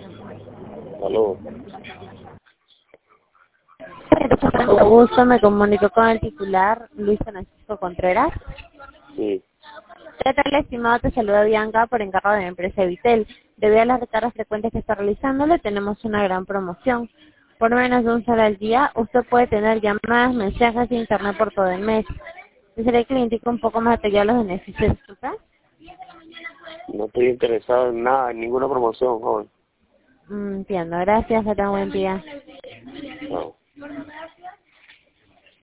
Aló. Mucho gusto, me comunico con el titular Luis Francisco Contreras. Sí. ¿Qué tal, estimado? Te saluda Bianca por encargo de la empresa Vitel. Debido a las recargas frecuentes que está realizándole, tenemos una gran promoción. Por menos de un solo al día, usted puede tener llamadas, mensajes e internet por todo el mes. ¿Desearía que le indique un poco más detallado los beneficios? Disculpa. No estoy interesado en nada, en ninguna promoción, joven. Entiendo, gracias, que tenga un buen día.